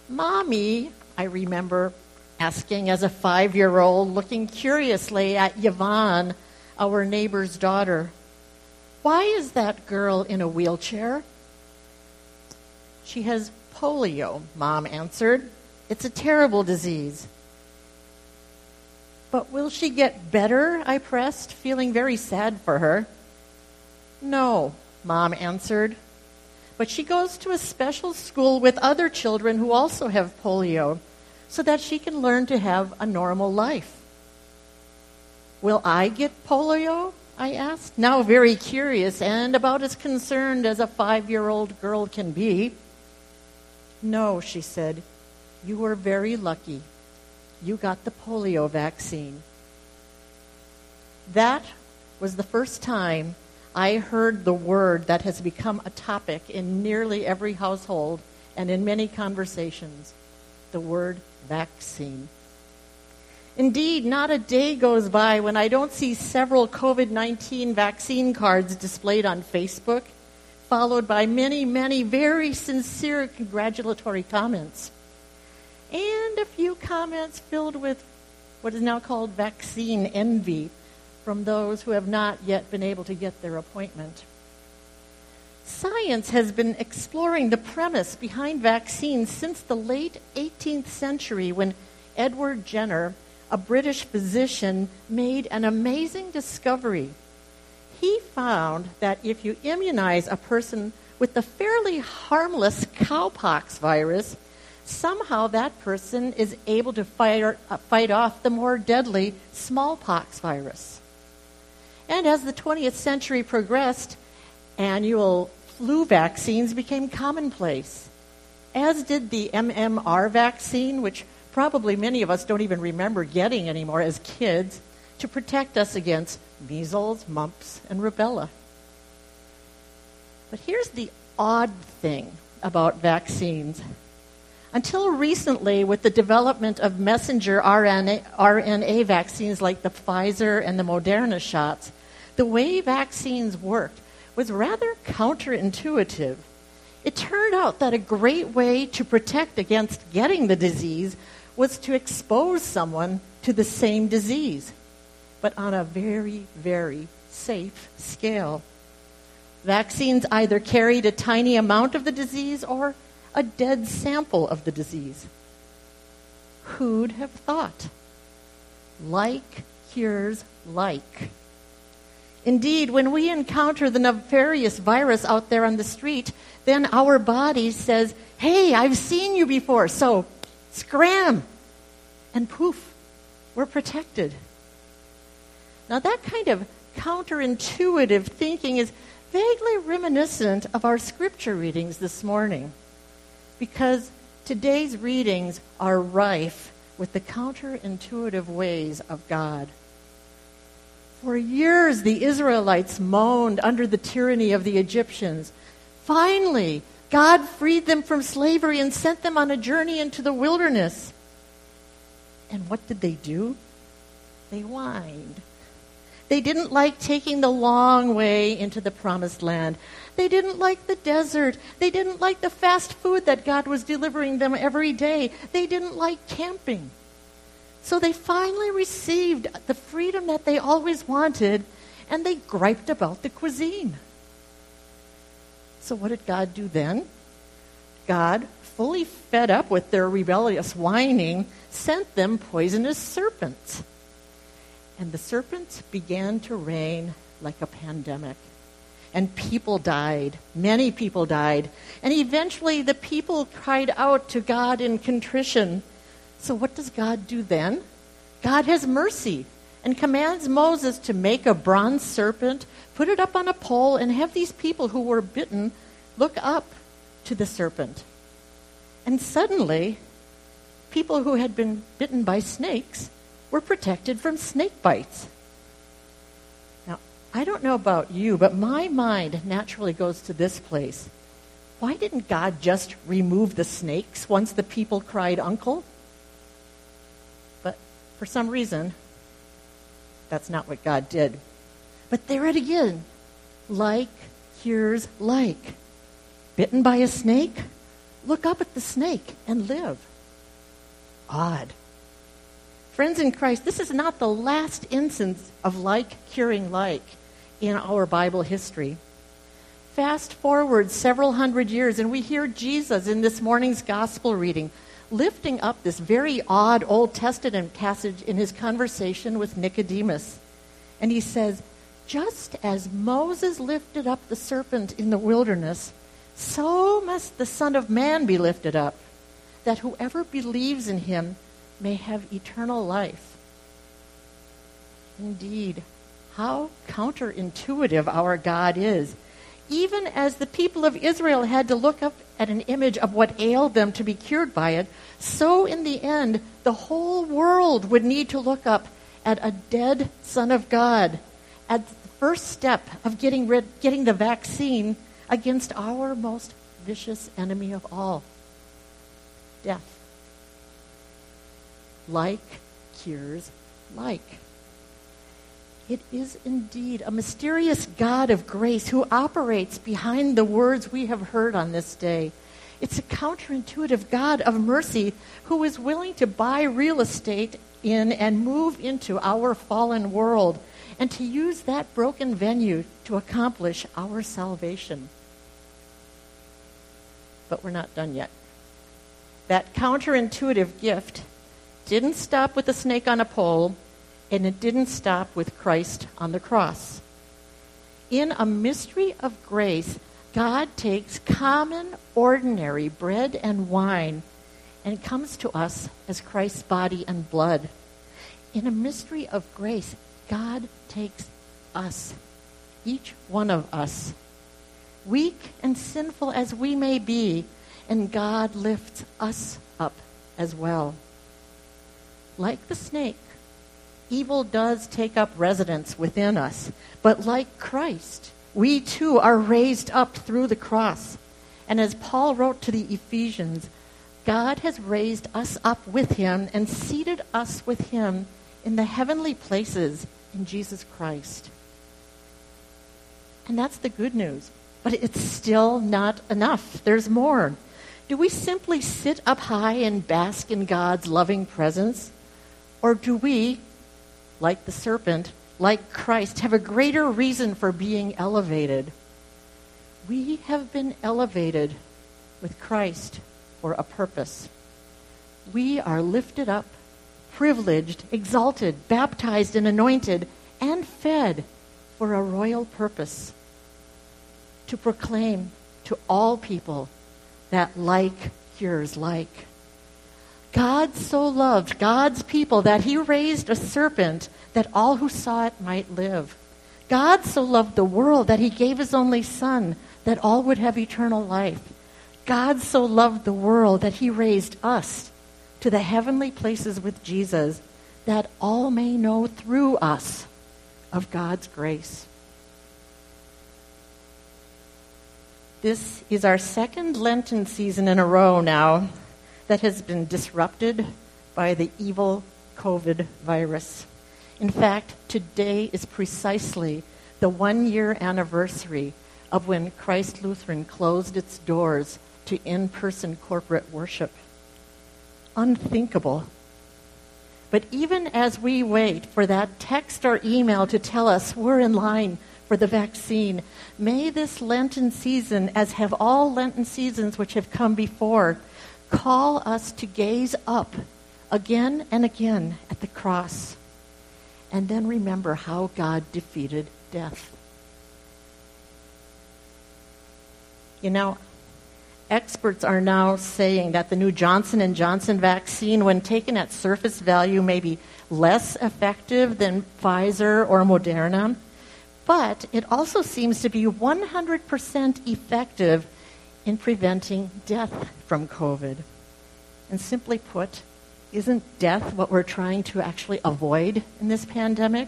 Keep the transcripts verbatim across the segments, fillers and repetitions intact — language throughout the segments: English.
Mommy, I remember asking as a five-year-old, looking curiously at Yvonne, our neighbor's daughter, why is that girl in a wheelchair? She has polio, Mom answered. It's a terrible disease. But will she get better? I pressed, feeling very sad for her. No, Mom answered. But she goes to a special school with other children who also have polio so that she can learn to have a normal life. Will I get polio? I asked, now very curious and about as concerned as a five-year-old girl can be. No, she said, you were very lucky. You got the polio vaccine. That was the first time I heard the word that has become a topic in nearly every household and in many conversations, the word vaccine. Indeed, not a day goes by when I don't see several covid nineteen vaccine cards displayed on Facebook, followed by many, many very sincere congratulatory comments. And a few comments filled with what is now called vaccine envy from those who have not yet been able to get their appointment. Science has been exploring the premise behind vaccines since the late eighteenth century when Edward Jenner, a British physician, made an amazing discovery. He found that if you immunize a person with the fairly harmless cowpox virus, somehow that person is able to fight, uh, fight off the more deadly smallpox virus. And as the twentieth century progressed, annual flu vaccines became commonplace, as did the M M R vaccine, which probably many of us don't even remember getting anymore as kids, to protect us against measles, mumps, and rubella. But here's the odd thing about vaccines. Until recently, with the development of messenger R N A, R N A vaccines like the Pfizer and the Moderna shots, the way vaccines worked was rather counterintuitive. It turned out that a great way to protect against getting the disease was to expose someone to the same disease, but on a very, very safe scale. Vaccines either carried a tiny amount of the disease or a dead sample of the disease. Who'd have thought? Like cures like. Indeed, when we encounter the nefarious virus out there on the street, then our body says, hey, I've seen you before, so scram, and poof, we're protected. Now that kind of counterintuitive thinking is vaguely reminiscent of our scripture readings this morning, because today's readings are rife with the counterintuitive ways of God. For years, the Israelites moaned under the tyranny of the Egyptians. Finally, God freed them from slavery and sent them on a journey into the wilderness. And what did they do? They whined. They didn't like taking the long way into the promised land. They didn't like the desert. They didn't like the fast food that God was delivering them every day. They didn't like camping. So they finally received the freedom that they always wanted, and they griped about the cuisine. So what did God do then? God, fully fed up with their rebellious whining, sent them poisonous serpents. And the serpents began to reign like a pandemic. And people died. Many people died. And eventually the people cried out to God in contrition. So what does God do then? God has mercy and commands Moses to make a bronze serpent, put it up on a pole, and have these people who were bitten look up to the serpent. And suddenly, people who had been bitten by snakes were protected from snake bites. Now, I don't know about you, but my mind naturally goes to this place. Why didn't God just remove the snakes once the people cried uncle? But for some reason, that's not what God did. But there it again. Like cures like. Bitten by a snake? look up at the snake and live. Odd. Friends in Christ, this is not the last instance of like curing like in our Bible history. Fast forward several hundred years, and we hear Jesus in this morning's gospel reading lifting up this very odd Old Testament passage in his conversation with Nicodemus. And he says, just as Moses lifted up the serpent in the wilderness, so must the Son of Man be lifted up, that whoever believes in him may have eternal life. Indeed, how counterintuitive our God is. Even as the people of Israel had to look up at an image of what ailed them to be cured by it, so in the end, the whole world would need to look up at a dead Son of God, at the first step of getting rid, getting the vaccine against our most vicious enemy of all, death. Like cures like. It is indeed a mysterious God of grace who operates behind the words we have heard on this day. It's a counterintuitive God of mercy who is willing to buy real estate in and move into our fallen world and to use that broken venue to accomplish our salvation. But we're not done yet. That counterintuitive gift didn't stop with the snake on a pole, and it didn't stop with Christ on the cross. In a mystery of grace, God takes common, ordinary bread and wine and comes to us as Christ's body and blood. In a mystery of grace, God takes us, each one of us, weak and sinful as we may be, and God lifts us up as well. Like the snake, evil does take up residence within us, but like Christ, we too are raised up through the cross. And as Paul wrote to the Ephesians, God has raised us up with him and seated us with him in the heavenly places in Jesus Christ. And that's the good news, but it's still not enough. There's more. Do we simply sit up high and bask in God's loving presence? Or do we, like the serpent, like Christ, have a greater reason for being elevated? We have been elevated with Christ for a purpose. We are lifted up, privileged, exalted, baptized and anointed, and fed for a royal purpose. To proclaim to all people that like cures like. God so loved God's people that he raised a serpent that all who saw it might live. God so loved the world that he gave his only Son that all would have eternal life. God so loved the world that he raised us to the heavenly places with Jesus that all may know through us of God's grace. This is our second Lenten season in a row now that has been disrupted by the evil COVID virus. In fact, today is precisely the one-year anniversary of when Christ Lutheran closed its doors to in-person corporate worship. Unthinkable. But even as we wait for that text or email to tell us we're in line for the vaccine, may this Lenten season, as have all Lenten seasons which have come before, call us to gaze up again and again at the cross, and then remember how God defeated death. You know, experts are now saying that the new Johnson and Johnson vaccine, when taken at surface value, may be less effective than Pfizer or Moderna, but it also seems to be one hundred percent effective in preventing death from COVID. And simply put, isn't death what we're trying to actually avoid in this pandemic?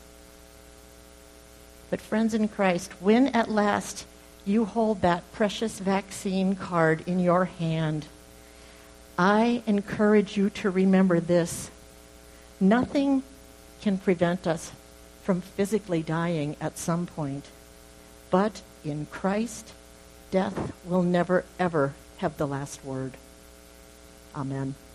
But friends in Christ, when at last you hold that precious vaccine card in your hand, I encourage you to remember this. Nothing can prevent us from physically dying at some point. But in Christ, death will never, ever have the last word. Amen.